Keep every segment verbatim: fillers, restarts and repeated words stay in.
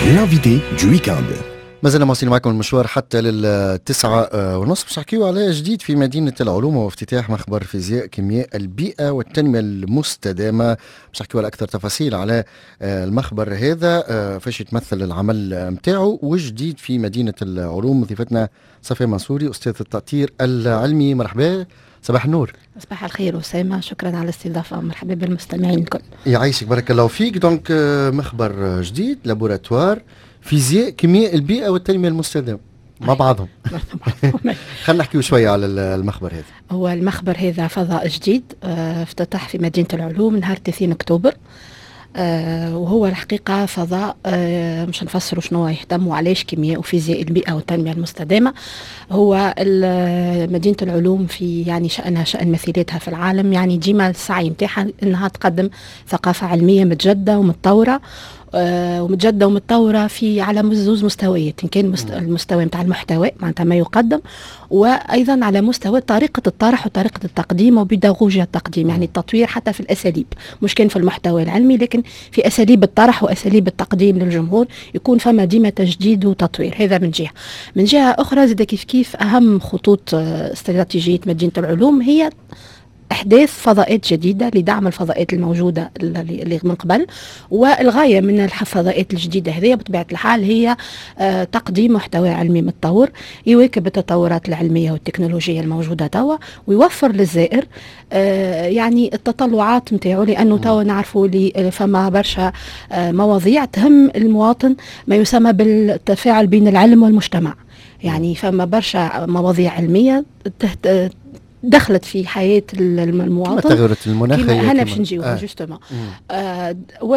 l'invité du week-end. ما زلنا مواصلين معكم المشوار حتى للتسعة ونصف. باش نحكيو على جديد في مدينة العلوم وافتتاح مخبر فيزياء كيمياء البيئة والتنمية المستدامة. باش نحكيو على أكثر تفاصيل على المخبر هذا، فاش يتمثل العمل متاعه وجديد في مدينة العلوم. ضيفتنا صفية منصوري أستاذ التأطير العلمي، مرحبا، صباح النور. صباح الخير أسامة، شكرا على الاستضافة، مرحبا بالمستمعين الكل. يعيشك، بارك الله فيك. دونك مخبر جديد، لابوراتوار فيزياء كيمياء البيئة والتنمية المستدامة مع بعضهم. خلينا نحكيو شوية على المخبر هذا. هو المخبر هذا فضاء جديد افتتح في مدينة العلوم نهار ثلاثين أكتوبر، آه وهو الحقيقة فضاء آه مش نفسروا شنو يهتم وعلاش كيمياء وفيزياء البيئة والتنمية المستدامة. هو مدينة العلوم في يعني شأنها شأن مثيلاتها في العالم، يعني ديما السعي متاعها انها تقدم ثقافة علمية متجددة ومتطورة، آه ومتجدة ومتطورة في على زوز مستويات، إن كان مست... المستوى متاع المحتوى معناتها ما يقدم، وأيضا على مستوى طريقة الطرح وطريقة التقديم وبيداغوجيا التقديم، يعني التطوير حتى في الأساليب، مش كان في المحتوى العلمي لكن في أساليب الطرح وأساليب التقديم للجمهور يكون فما ديما تجديد وتطوير. هذا من جهة. من جهة أخرى زاد كيف كيف أهم خطوط استراتيجية مدينة العلوم هي إحداث فضاءات جديدة لدعم الفضاءات الموجودة اللي من قبل، والغاية من الفضاءات الجديدة هذه بطبيعة الحال هي آه تقديم محتوى علمي متطور يواكب التطورات العلمية والتكنولوجية الموجودة توا، ويوفر للزائر آه يعني التطلعات متاعه، لأنه توا نعرفوا لي فما برشا آه مواضيع تهم المواطن، ما يسمى بالتفاعل بين العلم والمجتمع. يعني فما برشا مواضيع علمية تهت دخلت في حياة المواطن، تغيرت المناخ هنا باش نجيوها جوستومون. آه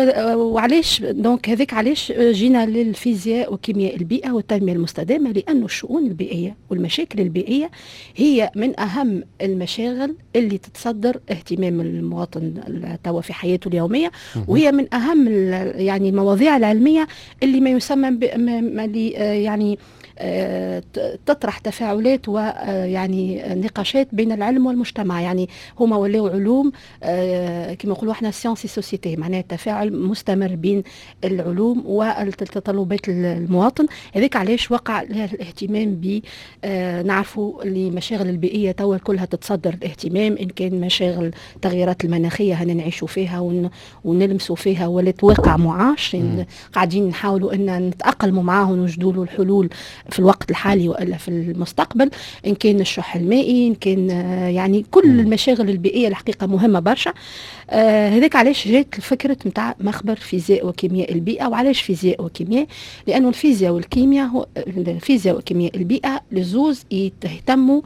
وعلاش دونك هذيك علاش جينا للفيزياء وكيمياء البيئة والتنمية المستدامة؟ لأنه الشؤون البيئية والمشاكل البيئية هي من أهم المشاغل اللي تتصدر اهتمام المواطن توا في حياته اليومية، وهي من أهم يعني المواضيع العلمية اللي ما يسمى يعني تطرح تفاعلات ويعني نقاشات بين العلم والمجتمع. يعني هما ولاو علوم كما نقولوا احنا سيونسي سوسيتي، معناها تفاعل مستمر بين العلوم والتطلبات المواطن. هذاك علاش وقع الاهتمام ب نعرفوا اللي مشاغل البيئيه توا كلها تتصدر الاهتمام، ان كان مشاغل التغييرات المناخيه هنا نعيشوا فيها ونلمسوا فيها ولات واقع معاش، قاعدين نحاولوا ان نتاقلموا معاه ونوجدوا له الحلول في الوقت الحالي والا في المستقبل، ان كان الشح المائي، ان كان يعني كل المشاغل البيئيه الحقيقه مهمه برشا. آه هذاك علاش جات الفكره نتاع مخبر فيزياء وكيمياء البيئه. وعلاش فيزياء وكيمياء؟ لانه الفيزياء والكيمياء هو الفيزياء وكيمياء البيئه لزوز يهتموا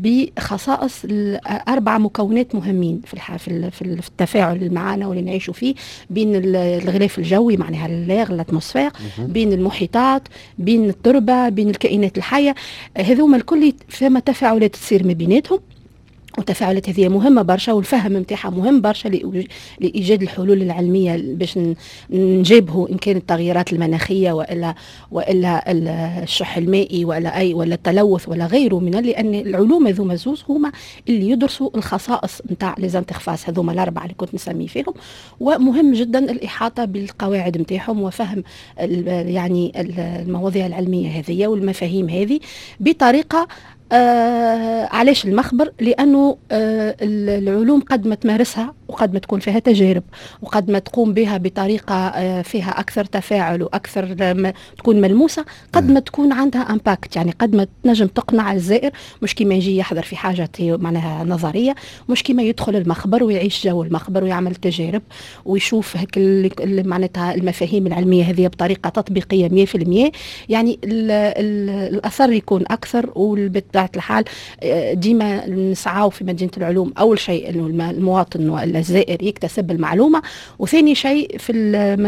بخصائص اربع مكونات مهمين في في التفاعل معنا واللي نعيشوا فيه، بين الغلاف الجوي معناها اللاغ الاتموسفير، بين المحيطات، بين التربه، بين الكائنات الحيه. هذوما الكل فما تفاعلات تصير ما بيناتهم، والتفاعلات هذه مهمة برشا، والفهم متاعها مهم برشا لإيجاد الحلول العلمية باش نجيبه، إن كانت التغييرات المناخية وإلا وإلا الشح المائي ولا أي ولا التلوث ولا غيره من، لأن العلوم هذوما زوز هما اللي يدرسوا الخصائص نتاع ليزانترفاس هذوما الأربعة اللي كنت نسمي فيهم. ومهم جدا الإحاطة بالقواعد متاعهم وفهم يعني المواضيع العلمية هذه والمفاهيم هذه بطريقة آه علاش المخبر؟ لأنه آه العلوم قد ما تمارسها وقد ما تكون فيها تجارب وقد ما تقوم بها بطريقة آه فيها أكثر تفاعل وأكثر ما تكون ملموسة، قد ما تكون عندها امباكت، يعني قد ما تنجم تقنع الزائر، مش كيما يجي يحضر في حاجة معناها نظرية، مش كيما يدخل المخبر ويعيش جو المخبر ويعمل تجارب ويشوف هيك معناتها المفاهيم العلمية هذه بطريقة تطبيقية مية في المية. يعني ال ال الأثر يكون أكثر. والبت الحال ديما نسعاو في مدينة العلوم أول شيء أنه المواطن والزائر يكتسب المعلومة، وثاني شيء في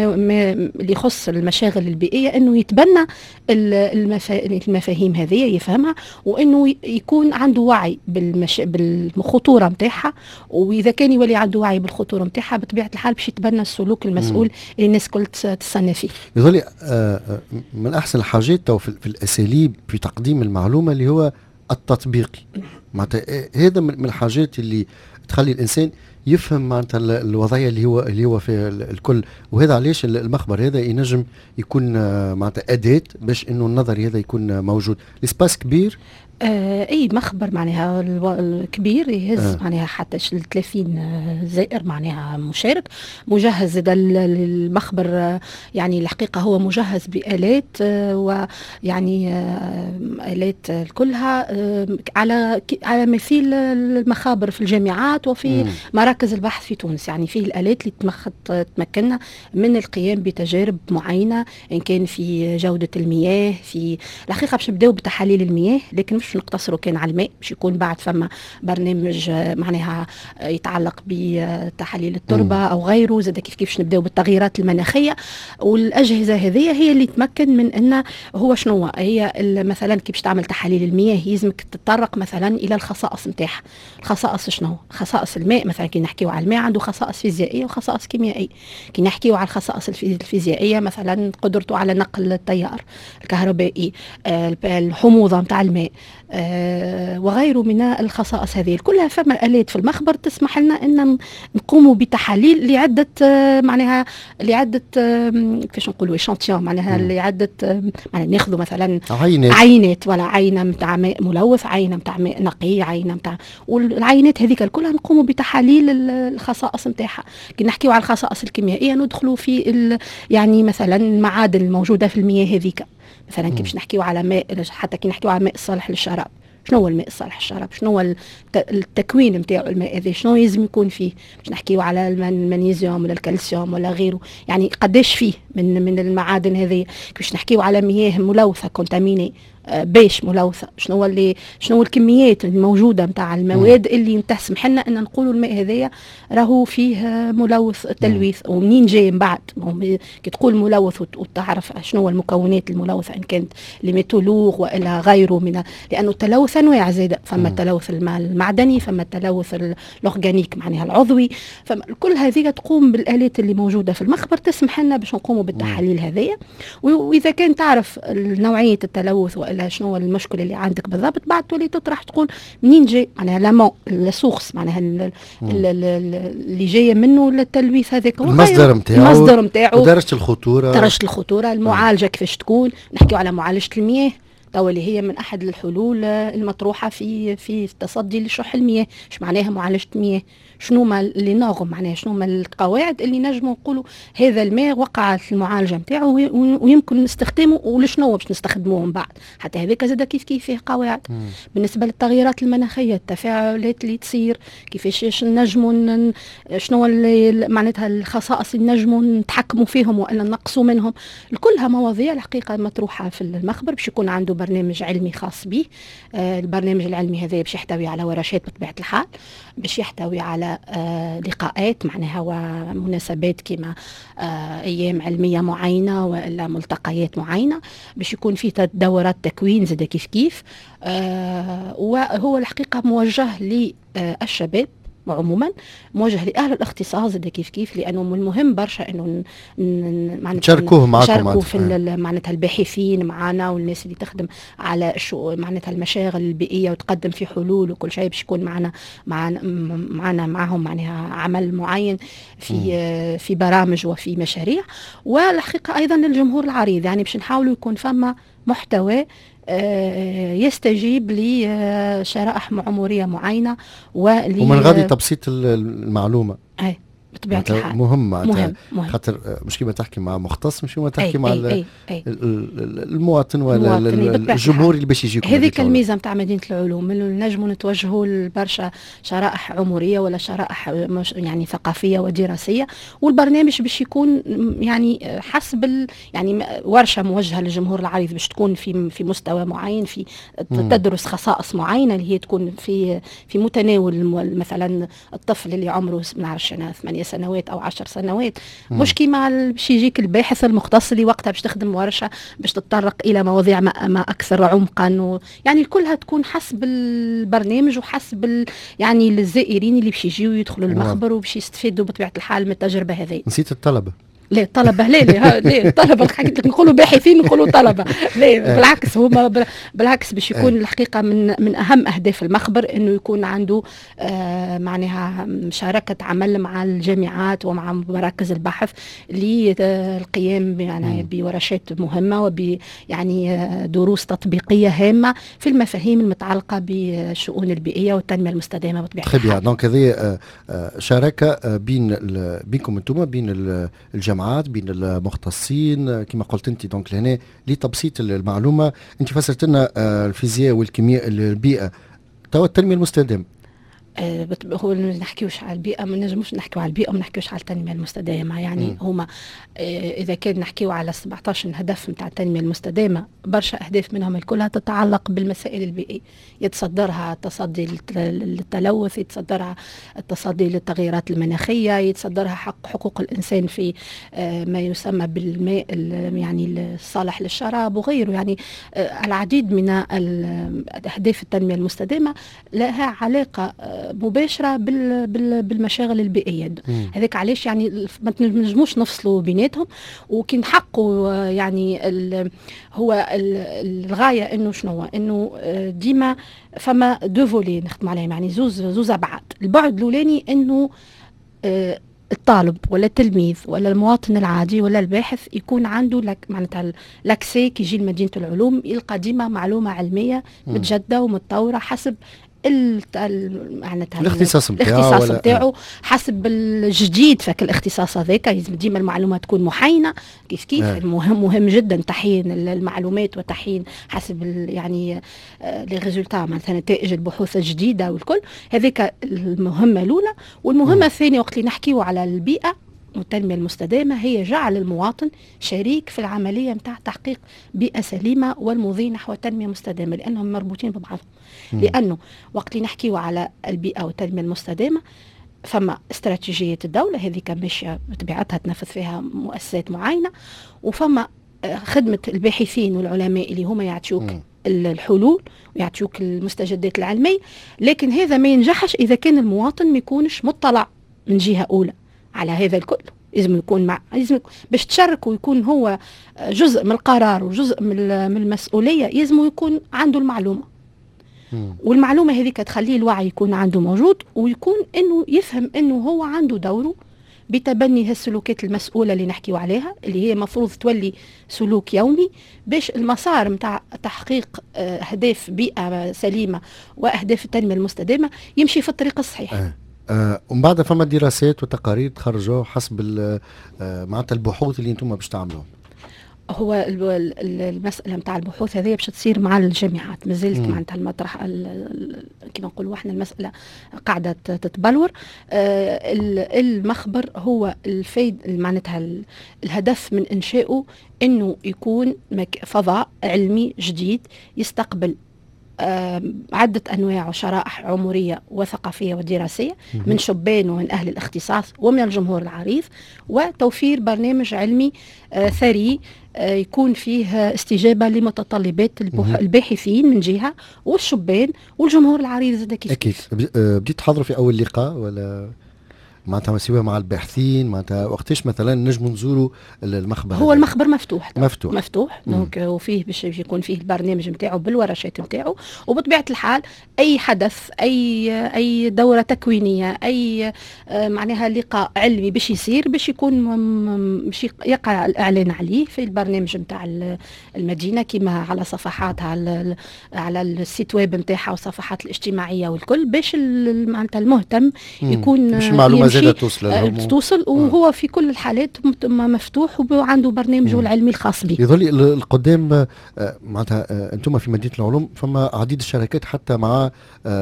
اللي يخص المشاغل البيئية أنه يتبنى المفاهيم هذه يفهمها، وأنه يكون عنده وعي بالمش... بالخطورة متاعها، وإذا كان يولي عنده وعي بالخطورة متاعها بطبيعة الحال باش يتبنى السلوك المسؤول مم. اللي الناس كل تستنى فيه. يظل من أحسن الحاجات في الأساليب في تقديم المعلومة اللي هو التطبيقي، معناتها هذا من الحاجات اللي تخلي الإنسان يفهم معناتها الوضعيه اللي هو اللي هو في الكل. وهذا علاش المخبر هذا ينجم يكون معناتها اداه باش انه النظري هذا يكون موجود. الاسباس كبير، آه اي مخبر معناها الكبير يهز آه. معناها حتى ثلاثين زائر معناها مشارك، مجهز المخبر آه يعني الحقيقه هو مجهز بالات آه ويعني آه الات كلها آه على على مثيل المخابر في الجامعات وفي مم. مراكز البحث في تونس. يعني فيه الالات اللي تمكننا من القيام بتجارب معينه ان كان في جوده المياه. في الحقيقه باش نبداو بتحاليل المياه، لكن مش نقتصروا كان على الماء، باش يكون بعد فما برنامج معناها يتعلق بتحاليل التربه مم. او غيره. زاد كيف كيفاش نبداو بالتغييرات المناخيه. والاجهزه هذه هي اللي تمكن من ان هو شنو هي مثلا كيف باش تعمل تحاليل المياه يلزمك تتطرق مثلا الى الخصائص نتاعها. الخصائص شنو؟ خصائص الماء مثلا كي نحكيو على الماء عنده خصائص فيزيائيه وخصائص كيميائيه. كي نحكيو على الخصائص الفيزيائيه مثلا قدرته على نقل التيار الكهربائي، الحموضه نتاع الماء آه وغيره من الخصائص هذه كلها. فما آلات في المخبر تسمح لنا ان نقوموا بتحاليل لعده آه معناها لعده آه كيفاش نقولوا شانتيون معناها لعده آه معناها ناخذوا مثلا عينات عينات ولا عينه نتاع ماء ملوث، عينه نتاع ماء نقي، عينه نتاع، والعينات هذيك كلها نقوموا بتحاليل الخصائص نتاعها. كي نحكيو على الخصائص الكيميائيه ندخلوا في يعني مثلا المعادن الموجوده في المياه هذيك مثلا كي باش نحكيو على ماء، حتى كي نحكيو على ماء الصالح للشراب. شنو هو الماء الصالح للشراب؟ شنو هو التكوين نتاعو الماء هذا؟ شنو لازم يكون فيه؟ باش نحكيو على المغنيسيوم ولا الكالسيوم ولا غيره، يعني قداش فيه من من المعادن هذه. باش نحكيو على مياه ملوثه كونتاميني باش ملوثه، شنو هو اللي شنو الكميات الموجوده نتاع المواد اللي تسمح لنا ان نقولوا الماء هذايا راهو فيه ملوث تلويث. ومنين جاي من بعد كي تقول ملوث وتعرف شنو هو المكونات الملوثه ان كانت الميتولوغ والا غيره من، لانه التلوث انواع زاده. فما التلوث المعدني، فما التلوث الاورجانيك معناها العضوي، فكل هذه تقوم بالالات اللي موجوده في المخبر تسمح لنا باش نقوموا بالتحاليل هذيا. واذا كان تعرف نوعيه التلوث والا شنو المشكله اللي عندك بالضبط، بعد تولي تطرح تقول منين جاي معناها لامون السورس معناها اللي جايه منه التلويث هذاك، المصدر نتاعو المصدر نتاعو ودرجه الخطوره درجه الخطوره المعالجه كيفاش تكون. نحكيو على معالجه المياه توا اللي هي من احد الحلول المطروحه في في التصدي لشح المياه. ايش معناها معالجه المياه؟ شنو ما اللي ناغم معناها شنو ما القواعد اللي نجموا نقولوا هذا الماء وقعت المعالجه نتاعو ويمكن نستخدمه ولشنو باش نستخدموه من بعد. حتى هذاك زاد كيف كيف فيه قواعد. مم. بالنسبه للتغييرات المناخيه، التفاعلات اللي تصير كيفاش نجموا شنو اللي معناتها الخصائص اللي نجموا نتحكموا فيهم والا نقصوا منهم. كلها مواضيع الحقيقه مطروحه في المخبر باش يكون عنده برنامج علمي خاص به. آه البرنامج العلمي هذا باش يحتوي على ورشات بطبيعه الحال، باش يحتوي على آه لقاءات معناها ومناسبات كما آه ايام علميه معينه والا ملتقيات معينه، باش يكون فيه دورات تكوين زاد كيف كيف. آه وهو الحقيقه موجه للشباب عموما، موجه لاهل الاختصاص زاد كيف كيف، لانه من المهم برشا انه نشاركوه معكم نشاركوا في معناتها الباحثين معنا والناس اللي تخدم على شو معناتها المشاغل البيئيه وتقدم في حلول وكل شيء، باش يكون معنا معنا معنا معهم معناها عمل معين في م. في برامج وفي مشاريع. والحقيقه ايضا للجمهور العريض، يعني باش نحاولوا يكون فما محتوى يستجيب لشرائح عمريه معينه ومن غادي تبسيط المعلومه. اي بطبيعه الحال مهم مهم, مهم. خاطر مش كيما تحكي مع مختص، مش كيما تحكي أي مع أي أي أي. المواطن ولا الجمهور اللي باش يجيكم. هذيك الميزه نتاع مدينه العلوم، انه نجموا نتوجهوا لبرشا شرائح عمريه ولا شرائح يعني ثقافيه ودراسيه، والبرنامج باش يكون يعني حسب يعني ورشه موجهه للجمهور العريض باش تكون في في مستوى معين، في تدرس خصائص معينه اللي هي تكون في في متناول مثلا الطفل اللي عمره ما نعرفش انا ثمانية سنوات او عشر سنوات. مم. مش كيما باش يجيك الباحث المختص اللي وقتها باش تخدم ورشه باش تتطرق الى مواضيع ما, ما اكثر عمقا و... يعني كلها تكون حسب البرنامج وحسب يعني الزائرين اللي باش يجيو يدخلوا المخبر وباش يستفيدوا بطبيعه الحال من التجربه هذه. نسيت الطلبه لا الطلبه لا لا لا الطلبه حكيت لك نقولوا باحثين نقولوا طلبه لا بالعكس هما بالعكس باش يكون الحقيقه من من اهم اهداف المخبر انه يكون عنده آه معناها مشاركه عمل مع الجامعات ومع مراكز البحث للقيام يعني بورشات مهمه وب يعني دروس تطبيقيه هامه في المفاهيم المتعلقه بالشؤون البيئيه والتنميه المستدامه بطبيعه الحال. دونك هذه شراكه بين بينكم انتم بين الجامعات بين المختصين كما قلت انت. دونك لهنا لتبسيط المعلومه انت فسرت لنا الفيزياء والكيمياء البيئه توا التنميه المستدامه. أه هو ما نحكيوش على البيئه، ما نجموش نحكيو على البيئه وما نحكيوش على التنميه المستدامه يعني م. هما أه اذا كان نحكيو على سبعطاش هدف نتاع التنميه المستدامه برشا اهداف منهم الكلها تتعلق بالمسائل البيئيه، يتصدرها التصدي للتلوث، يتصدرها التصدي للتغيرات المناخيه، يتصدرها حق حقوق الانسان في أه ما يسمى بالماء يعني الصالح للشراب وغيره. يعني أه العديد من اهداف التنميه المستدامه لها علاقه مباشره بال بال بالمشاغل البيئيه. هذاك علاش يعني ما نجموش نفصلوا بيناتهم. وكي نحقوا يعني ال هو ال الغايه انه شنو انه ديما فما دو فولي نخدم عليهم، يعني زوز زوز ابعاد. البعد الاولاني انه الطالب ولا التلميذ ولا المواطن العادي ولا الباحث يكون عنده لك معناتها لاكسي كي يجي لمدينه العلوم يلقى ديما معلومه علميه متجدده ومتطوره حسب الاختصاص الاختصاص نتاعو حسب الجديد. فك الاختصاص هذاك لازم ديما المعلومه تكون محاينه كيف كيف آه. مهم مهم جدا تحيين المعلومات وتحيين حسب يعني لي ريزولتا معناتها نتائج البحوث الجديده والكل. هذيك المهمه الاولى. والمهمه الثانيه وقت اللي نحكيو على البيئه والتنمية المستدامة هي جعل المواطن شريك في العملية متاع تحقيق بيئة سليمة والمضي نحو التنمية المستدامة لأنهم مربوطين ببعضهم. لأنه وقت اللي نحكيو على البيئة والتنمية المستدامة فما استراتيجية الدولة هذه ماشية بطبيعتها تنفذ فيها مؤسسات معينة، وفما خدمة الباحثين والعلماء اللي هما يعطيوك الحلول ويعطيوك المستجدات العلمية. لكن هذا ما ينجحش إذا كان المواطن ما يكونش مطلع من جهة أولى على هذا الكل. لازم يكون مع لازم يكون باش تشارك ويكون هو جزء من القرار وجزء من من المسؤوليه، لازم يكون عنده المعلومه. مم. والمعلومه هذيك تخليه الوعي يكون عنده موجود، ويكون انه يفهم انه هو عنده دوره بتبني هالسلوكات المسؤوله اللي نحكيو عليها اللي هي مفروض تولي سلوك يومي باش المسار متاع تحقيق اهداف بيئه سليمه واهداف التنميه المستدامه يمشي في الطريق الصحيح. أه. آه ومن بعد فما دراسات وتقارير تخرجوا حسب آه معناتها البحوث اللي انتم باش تعملوهم. هو المساله نتاع البحوث هذه باش تصير مع الجامعات مازالت معناتها المطرح كما نقولوا احنا المساله قاعده تتبلور. آه المخبر هو الفايد معناتها الهدف من انشائه انه يكون فضاء علمي جديد يستقبل عدة أنواع وشرائح عمرية وثقافية ودراسية من شبان ومن أهل الاختصاص ومن الجمهور العريض، وتوفير برنامج علمي ثري يكون فيه استجابة لمتطلبات الباحثين من جهة والشبان والجمهور العريض زاد كيف أكيد. بديت تحضروا في أول لقاء ولا معناتها سواء مع الباحثين معناتها وقتاش مثلا نجموا نزوروا المخبر؟ هو المخبر مفتوح مفتوح مفتوح دونك وفيه باش يكون فيه البرنامج نتاعو بالورشات نتاعو. وبطبيعه الحال اي حدث اي اي دوره تكوينيه اي معناها لقاء علمي باش يصير باش يكون باش يقع الاعلان عليه في البرنامج نتاع المدينه كما على صفحاتها على على السيت ويب نتاعها والصفحات الاجتماعيه والكل باش معناتها المهتم يكون مش معلومه زادة توصل توصل وهو في كل الحالات مفتوح وعنده برنامجه العلمي الخاص به. يظل القدام معناتها انتم في مدينه العلوم فما عديد الشركات حتى مع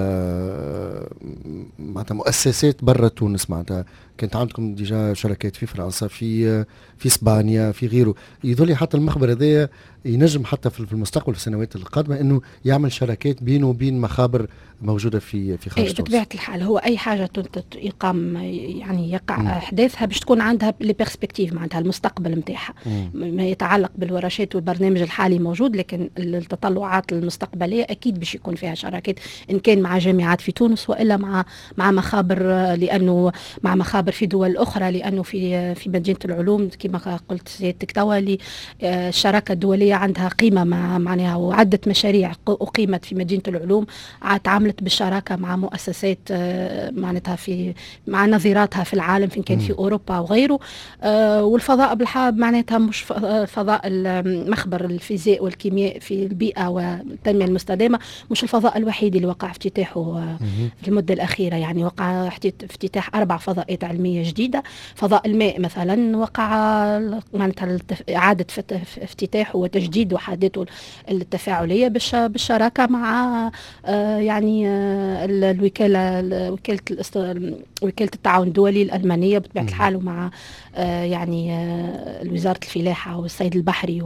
معناتها مؤسسات برا تونس، معناتها كانت عندكم ديجا شركات في فرنسا في في اسبانيا في غيره. يظل حتى المخبر هذا ينجم حتى في المستقبل في السنوات القادمه انه يعمل شراكات بينه وبين مخابر موجوده في في خارج تونس. بطبيعه الحال هو اي حاجه يقام يعني يقع احداثها باش تكون عندها لي بيرسبكتيف معناتها المستقبل نتاعها. ما يتعلق بالورشات والبرنامج الحالي موجود، لكن التطلعات المستقبليه اكيد باش يكون فيها شراكات ان كان مع جامعات في تونس والا مع مع مخابر، لانه مع مخابر مخابر في دول أخرى، لأنه في في مدينة العلوم كما قلت سيادتك توا الشراكة الدولية عندها قيمة مع معناها، وعدة مشاريع أقيمت في مدينة العلوم تعاملت بالشراكة مع مؤسسات معناتها في مع نظيراتها في العالم، فين كان في أوروبا وغيره. والفضاء بالحاب معناتها مش فضاء مخبر الفيزياء والكيمياء في البيئة والتنمية المستدامة مش الفضاء الوحيد اللي وقع افتتاحه في المدة الأخيرة. يعني وقع افتتاح أربع فضاءات علمية جديدة. فضاء الماء مثلا وقع معناتها إعادة افتتاحه وتجديد وحداته التفاعلية بالشراكة مع يعني الوكالة وكالة وكالة التعاون الدولي الألمانية بطبيعة الحال، ومع يعني وزارة الفلاحة والصيد البحري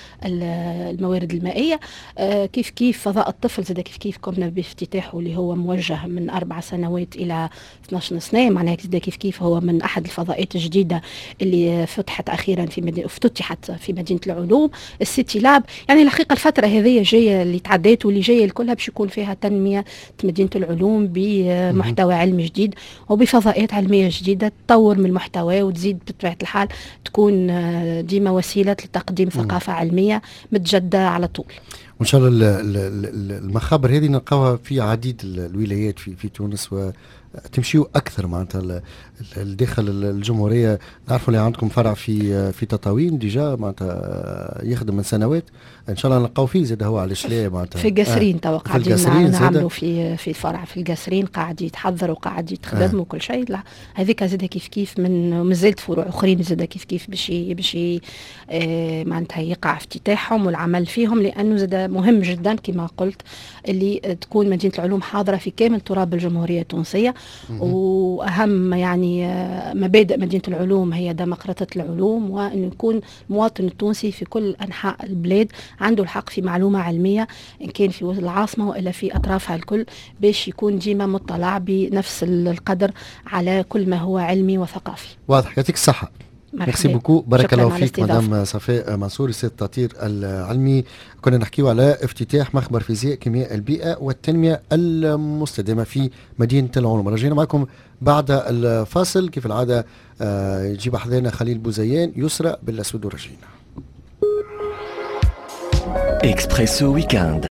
والموارد المائية. كيف كيف فضاء الطفل زاد كيف كيف قمنا بافتتاحه اللي هو موجه من أربع سنوات إلى اثناش سنة، معناها كذا كيف كيف هو من أحد الفضاءات الجديدة اللي فتحت أخيرا في مدينة افتتحت في مدينة العلوم السيتي لاب. يعني الحقيقة الفترة هذه جاية اللي تعديت واللي جاية كلها باش يكون فيها تنمية مدينة العلوم بمحتوى علمي جديد وبفضاءات علمية جديدة تطور من المحتوى وتزيد بطبيعة الحال تكون ديما وسيلة لتقديم ثقافة علمية متجدة على طول. وإن شاء الله المخابر هذه نلقاوها في عديد الولايات في في تونس وتمشيوا أكثر معناتها الداخل الجمهورية. نعرفوا اللي عندكم فرع في في تطاوين ديجا معناتها يخدم من سنوات، ان شاء الله نلقاو فيه زاد هو على شليه معناتها في قصرين. تو قاعدين نعملوا في في فرع في القصرين قاعد يتحضر وقاعد يتخدم آه. وكل شيء. لا هذيك زاد كيف كيف من مازالت فروع اخرين زاد كيف كيف باش باش آه معناتها يقع افتتاحهم والعمل فيهم، لانه زاد مهم جدا كما قلت اللي تكون مدينه العلوم حاضره في كامل تراب الجمهوريه التونسيه. واهم يعني مبادئ مدينه العلوم هي ديمقراطيه العلوم، وانه يكون المواطن التونسي في كل انحاء البلاد عنده الحق في معلومة علمية إن كان في العاصمة وإلا في أطرافها الكل، باش يكون ديما مطلع بنفس القدر على كل ما هو علمي وثقافي. واضح. يعطيك الصحة. ميرسي بوكو. بارك الله فيك مدام صفاء منصور سيد التطهير العلمي. كنا نحكيو على افتتاح مخبر فيزياء كيمياء البيئة والتنمية المستدامة في مدينة العلوم. رجعنا معكم بعد الفاصل كيف العادة. يجيب حذانا خليل بوزيان يسرى بالأسود ورجينا. إكسبريسو ويكاند